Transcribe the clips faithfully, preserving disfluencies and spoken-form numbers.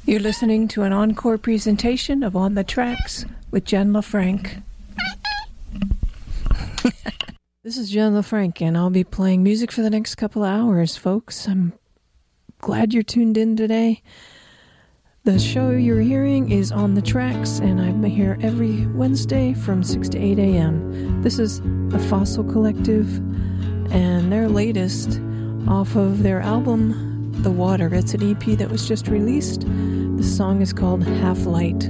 You're listening to an encore presentation of On the Tracks with Jen LaFranc. This is Jen LaFranc, and I'll be playing music for the next couple of hours, folks. I'm glad you're tuned in today. The show you're hearing is On the Tracks, and I'm here every Wednesday from six to eight a.m. This is the Fossil Collective and their latest off of their album, The Water. It's an E P that was just released. The song is called Half Light.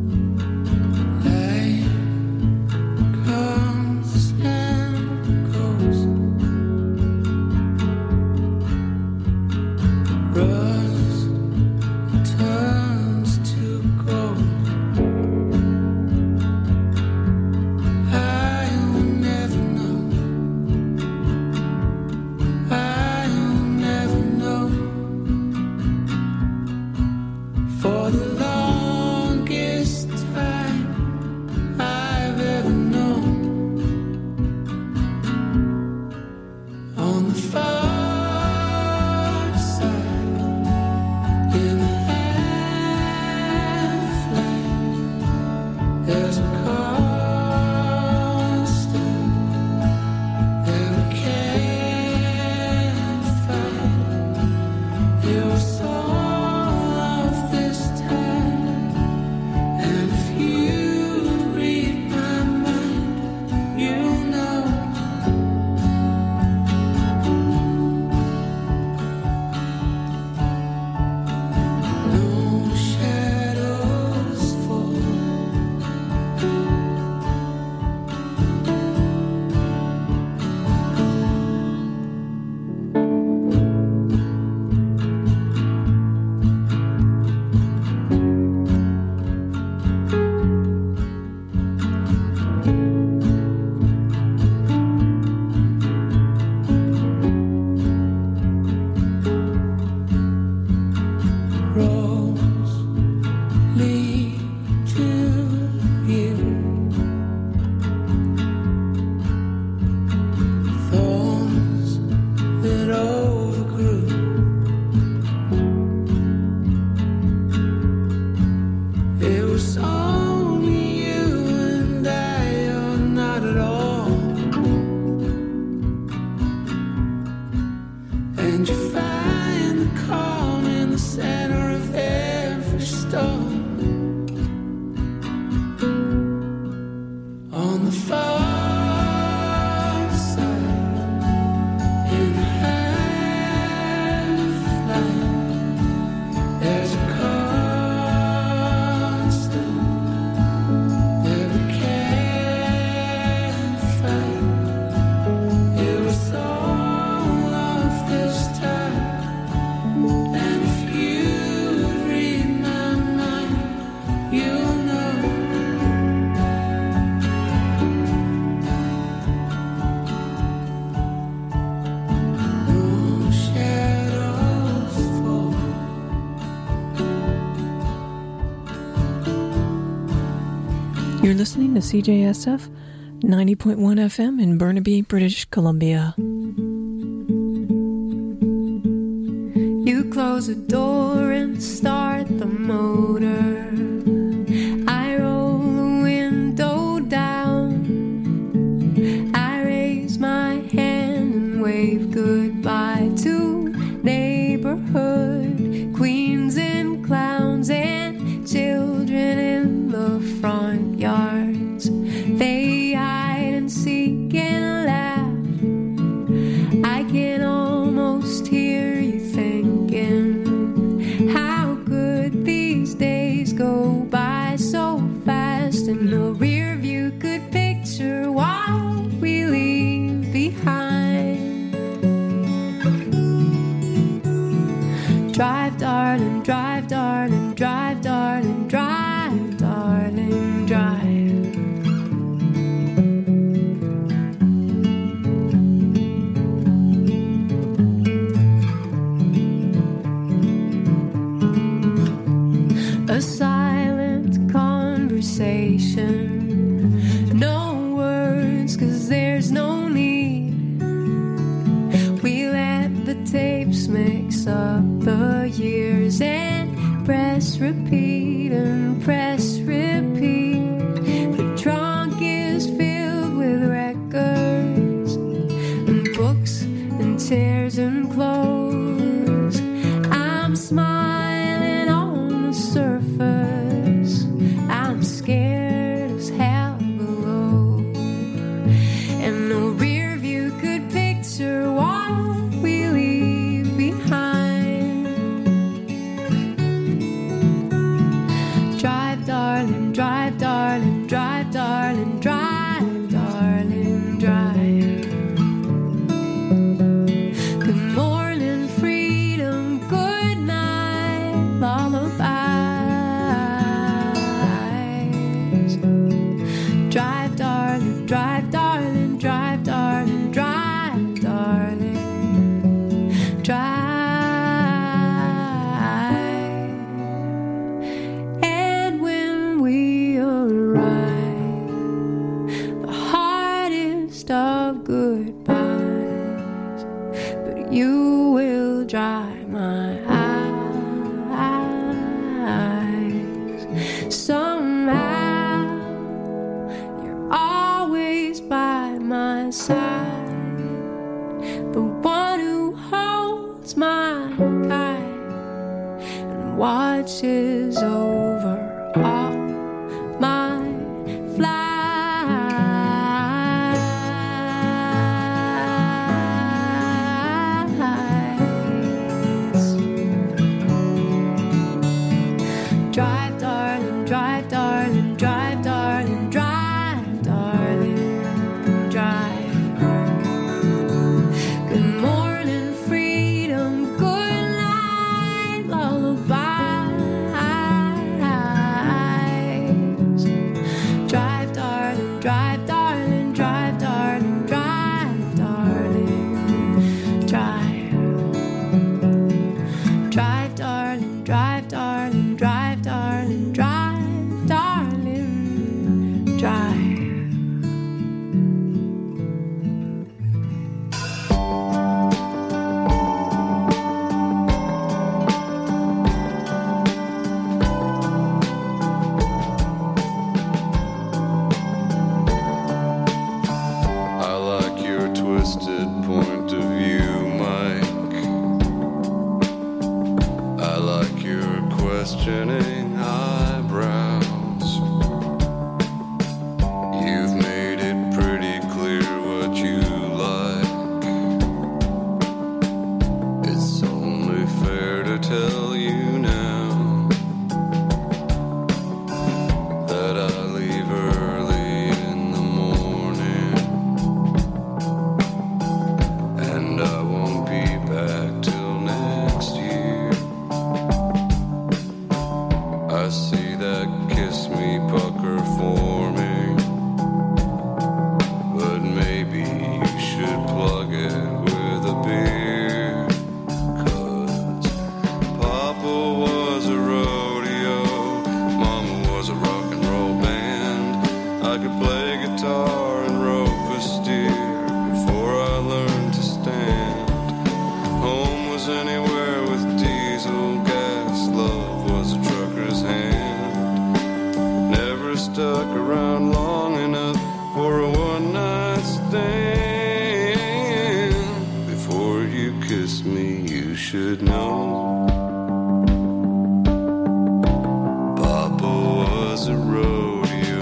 You're listening to C J S F ninety point one F M in Burnaby, British Columbia. You close the door and start the motor. I roll the window down. I raise my hand and wave goodbye to neighborhood queens and clowns and children in the front yards. They hide and seek and laugh. I can almost hear you thinking how good these days go by so fast, and the rear view could picture what we leave behind. Drive, darling, drive, darling, drive, darling, drive, darling, drive. A silent conversation, no words, 'cause there's no need. We let the tapes mix up the years and press press repeat and press repeat. The trunk is filled with records and books and chairs and clothes. I'm smiling on the surface. I'm scared as hell below. And no rear view could picture what we leave behind. Drive, darling, drive, darling, drive, darling, drive, darling, drive. Good morning, freedom, good night, lullabies. Drive, darling, drive, darling, drive, darling, drive, darling, drive. And when we arrive, the hardest of goodbyes, but you will dry my eyes. Somehow you're always by my side, the one who holds my kite and watches over all my flights. Drive, darling, drive, darling, drive, darling, drive, darling, drive. Good morning, freedom, good night, lullabies. Drive, darling, drive, darling, drive, darling, drive, darling, drive. Drive, darling, drive, darling, drive, darling, drive, darling, drive. I like your twisted point of view, Mike. I like your questioning eyebrows. You've made it pretty clear what you like. It's only fair to tell you now that I leave early in the morning, and I won't be back till next year. I see that kiss me pucker forming, but maybe you should plug it with a beer. 'Cause Papa was a rodeo, Mama was a rock and roll band. I could play guitar and rope a steer before I learned to stand. Home was anywhere with diesel gas. Love was a trucker's hand. Never stuck around long enough for a one-night stand. Before you kiss me, you should know Papa was a rodeo.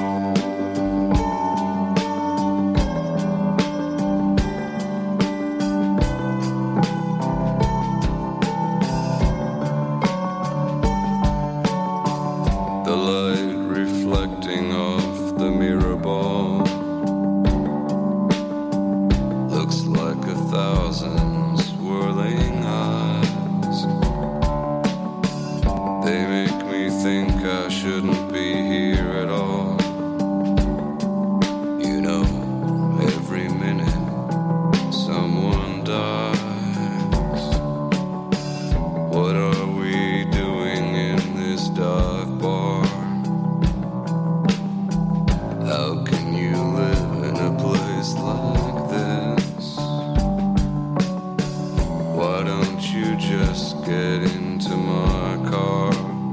The light reflecting off the mirror ball looks like a thousand swirling eyes. They make me think I shouldn't be here at all. You know, every minute someone dies. What are we doing in this dive bar? How can you live in a place like this? Why don't you just get into my car?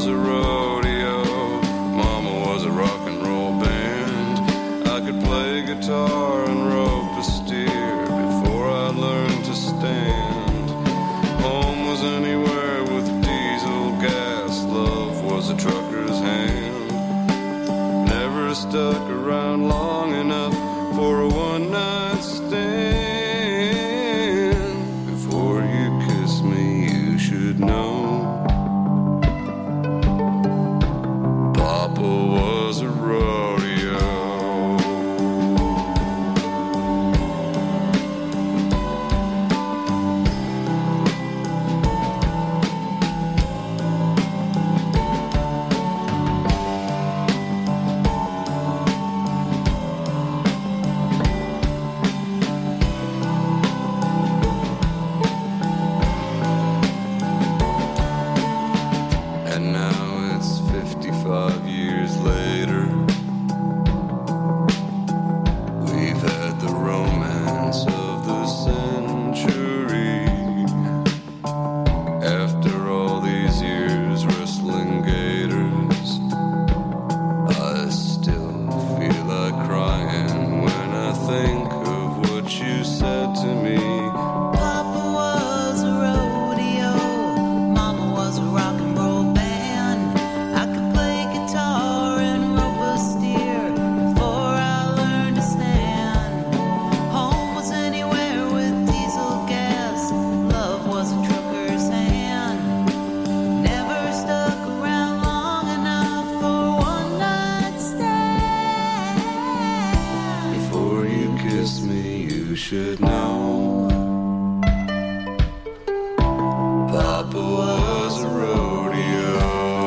a rodeo, Mama was a rock and roll band. I could play guitar and rope a steer before I learned to stand. Home was anywhere with diesel gas, love was a trucker's hand. Never stuck around long enough for a one-night stand. Before you kiss me, you should know Papa was a rodeo. And now it's fifty-five years later. We've had the romance of the century. After all these years wrestling gators, I still feel like crying when I think of what you said to me. Papa was a rodeo, Mama was a rock and roll band. I could play guitar and rope a steer before I learned to stand. Home was anywhere with diesel gas, love was a trucker's hand. Never stuck around long enough for one night stand. Before you kiss me, you should know Papa was a rodeo.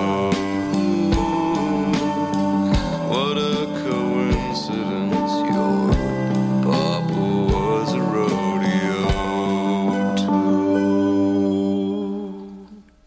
What a coincidence, your Papa was a rodeo too.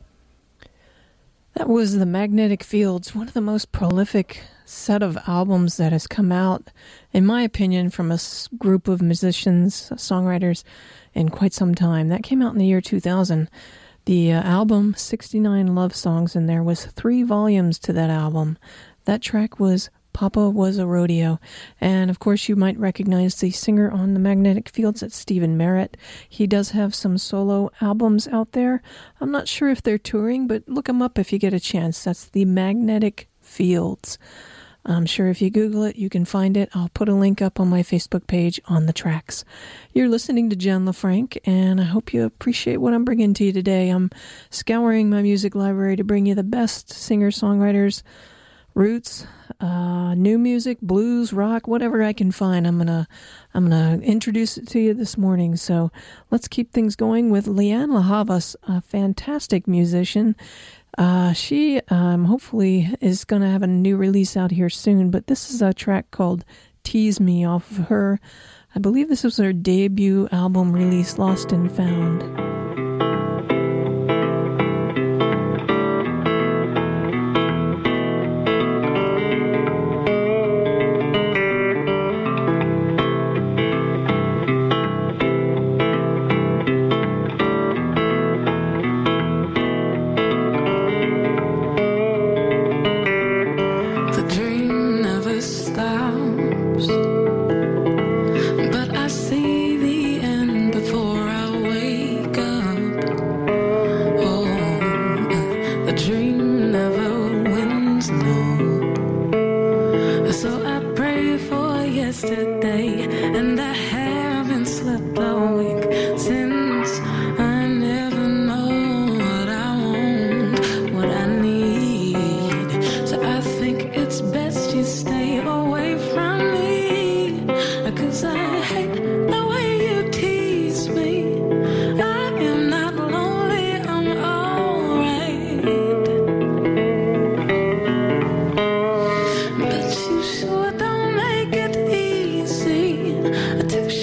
That was The Magnetic Fields, one of the most prolific set of albums that has come out, in my opinion, from a s- group of musicians, songwriters, in quite some time. That came out in the year two thousand. The uh, album, sixty-nine love songs in there, was three volumes to that album. That track was Papa Was a Rodeo. And of course you might recognize the singer on The Magnetic Fields, that's Stephen Merritt. He does have some solo albums out there. I'm not sure if they're touring, but look them up if you get a chance. That's The Magnetic Fields. I'm sure if you Google it, you can find it. I'll put a link up on my Facebook page on the tracks. You're listening to Jen LaFranc, and I hope you appreciate what I'm bringing to you today. I'm scouring my music library to bring you the best singer-songwriters, roots, uh, new music, blues, rock, whatever I can find. I'm gonna, I'm gonna introduce it to you this morning. So let's keep things going with Lianne La Havas, a fantastic musician. Uh, she um, hopefully is going to have a new release out here soon, but this is a track called Tease Me off of her. I believe this was her debut album release, Lost and Found. But you sure don't make it easy. I took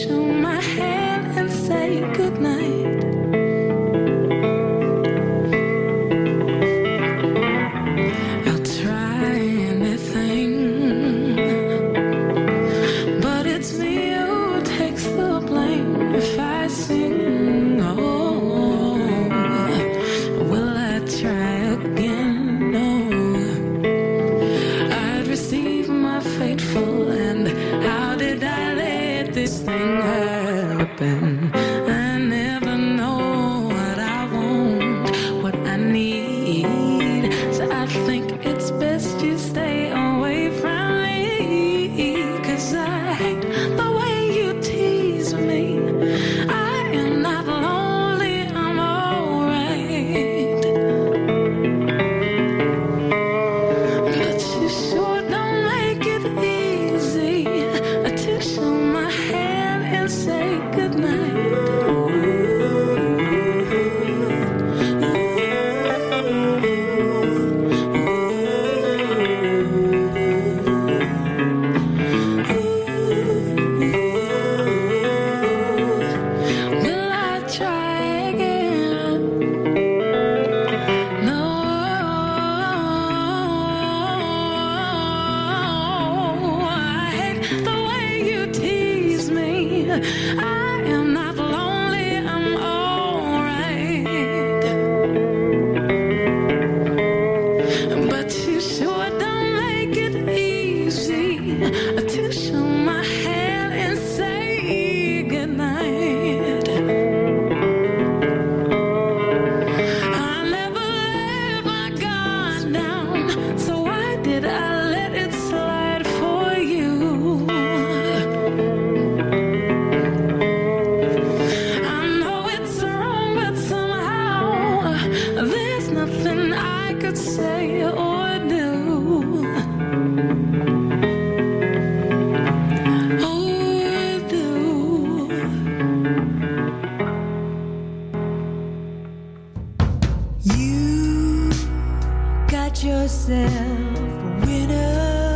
It's best you stay away from me, 'cause I hate the way you tease me. I am not lonely, I'm alright. But you sure don't make it easy to show my hand and say goodnight. Will I try again? No, I hate the way you tease me. I am not lonely, I'm alright. But you sure don't make it easy to show my hand and say goodnight. I never let my guard down, so why did I let it slide for you? I know it's wrong, but somehow there's nothing I could say or do. Or do. You got yourself a winner,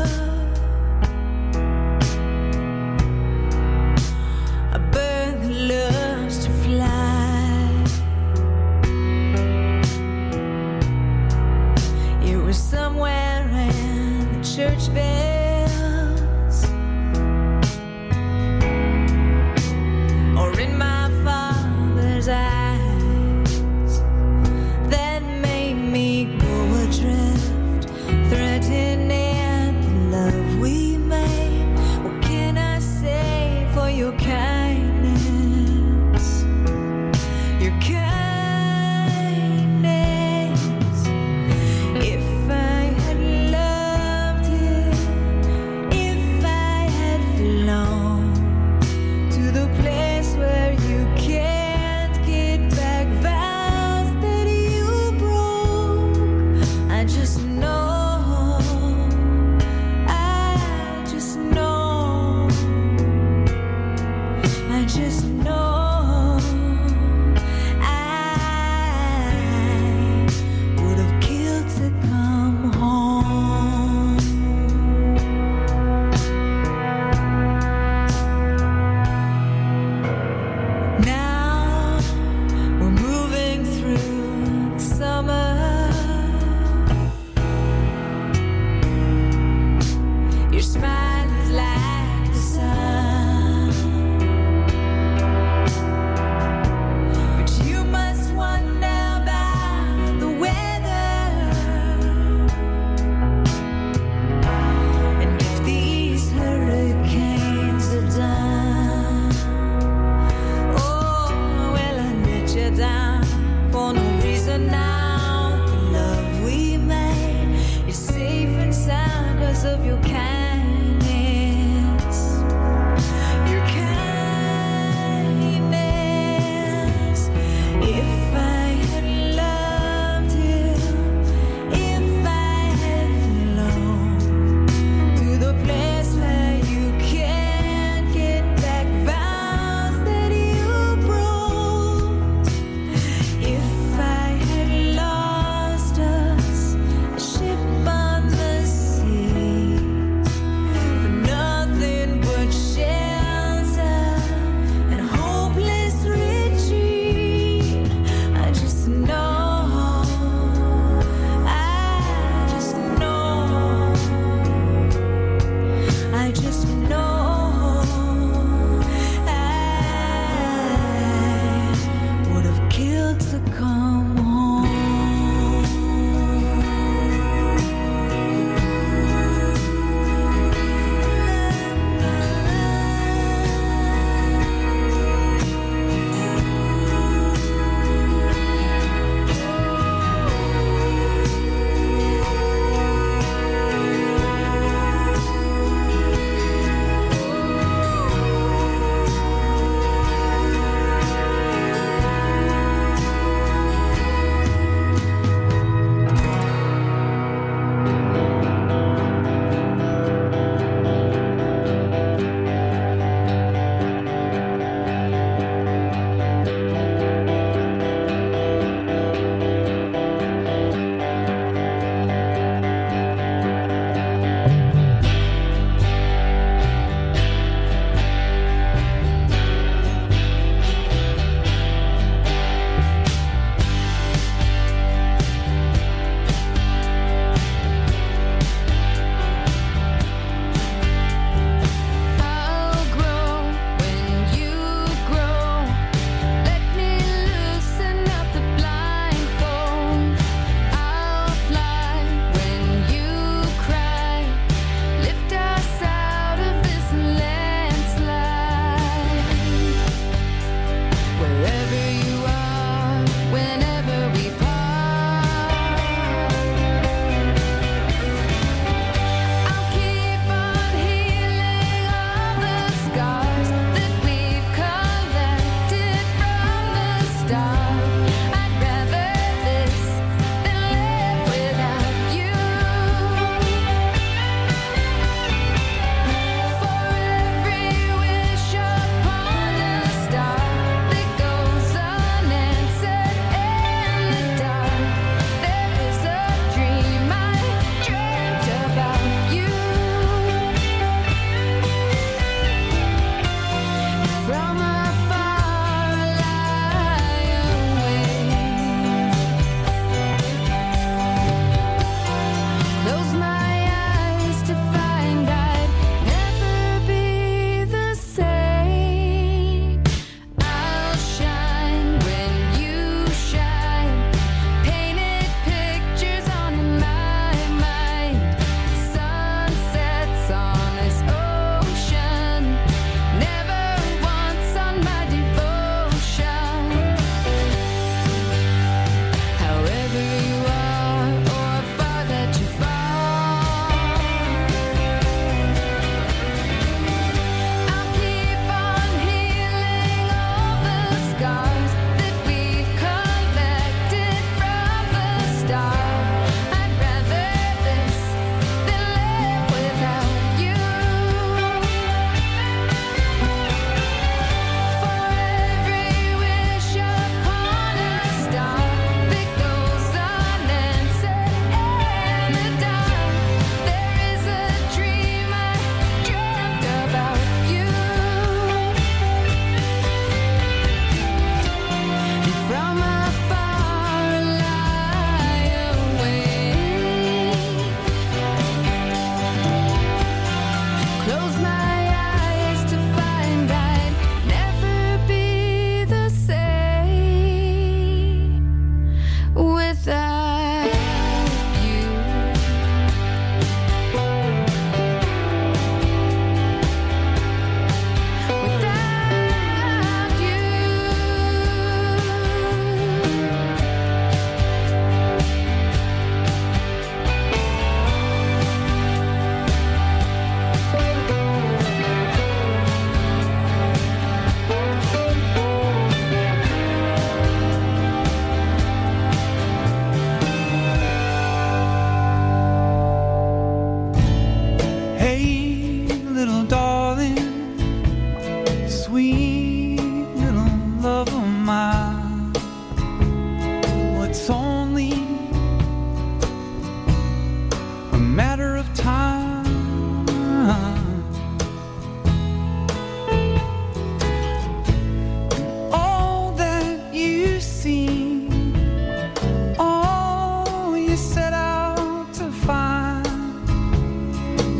a bird that loves to fly. It was somewhere in the church bells, or in my father's eyes, that made me go adrift, threatening the love we made. What can I say for your kindness? Your kindness. If I had loved him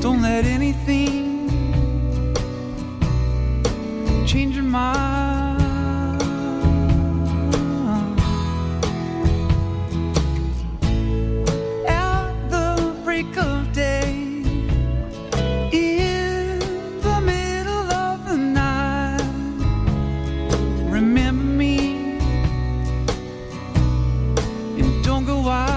Don't let anything change your mind. At the break of day, in the middle of the night, remember me and don't go wild.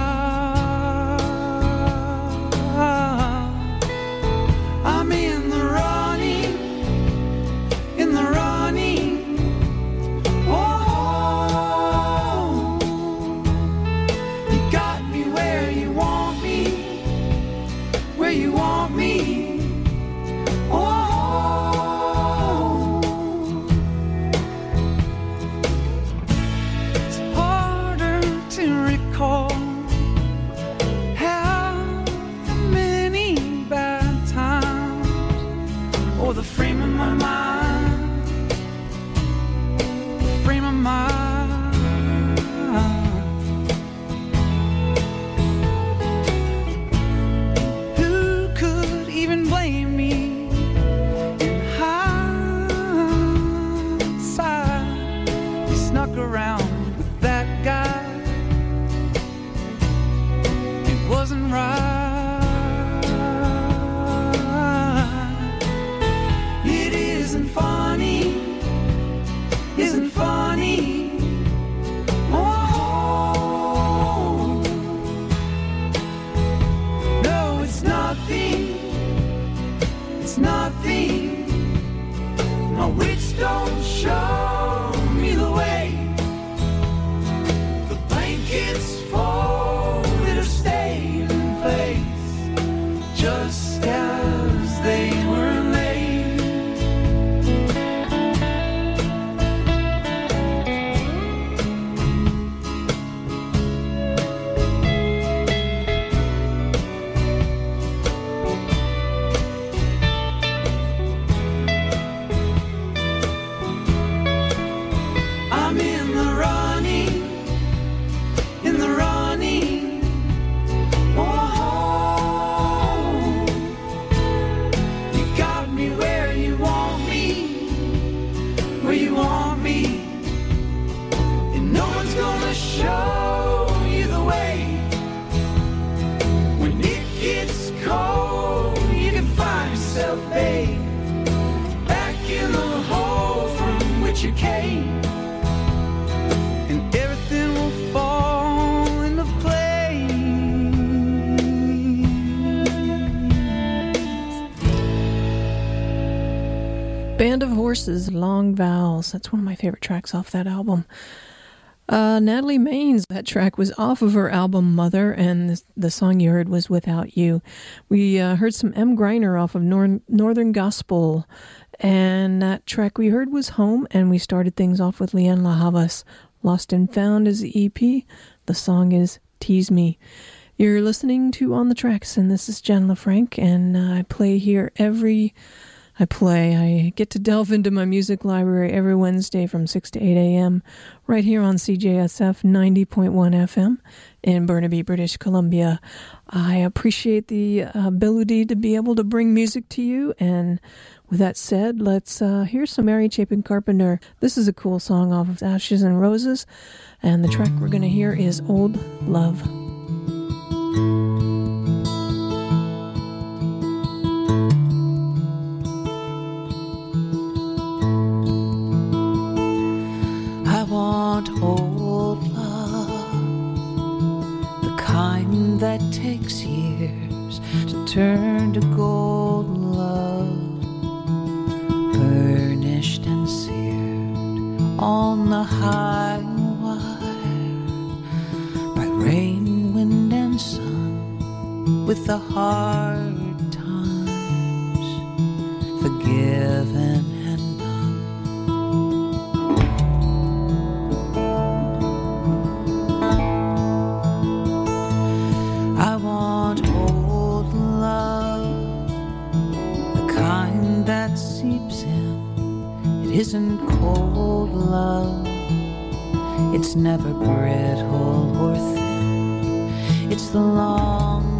I'm in the running, in the running. Oh, you got me where you want me, where you want me. Oh, it's harder to recall how many bad times, or the frame of my mind, the frame of my mind. Who could even blame me in hindsight? You snuck around with that guy. It wasn't right. It isn't funny, isn't funny. Oh, no, it's nothing, it's nothing. My wits don't show me the way. The blankets folded or stayed in place, just as they were laid. I'm in the running, in the running. Oh, you got me where you want me, where you want me. And no one's gonna show you the way. When it gets cold, you can find yourself, babe, back in the hole from which you came. And everything will fall into place. Band of Horses, Long Vowels. That's one of my favorite tracks off that album. Uh, Natalie Maines, that track was off of her album Mother, and the, the song you heard was Without You. We uh, heard some M. Greiner off of Nor- Northern Gospel, and that track we heard was Home, and we started things off with Leanne La Havas. Lost and Found is the E P. The song is Tease Me. You're listening to On the Tracks, and this is Jen LaFranc, and uh, I play here every... I play. I get to delve into my music library every Wednesday from six to eight a.m. right here on C J S F ninety point one F M in Burnaby, British Columbia. I appreciate the ability to be able to bring music to you, and with that said, let's uh, hear some Mary Chapin Carpenter. This is a cool song off of Ashes and Roses, and the track we're going to hear is Old Love. I want old love, the kind that takes years to turn to gold love, burnished and seared on the high wire by rain, wind, and sun, with the hard times forgiven. That seeps in, it isn't cold love, it's never brittle or thin, it's the long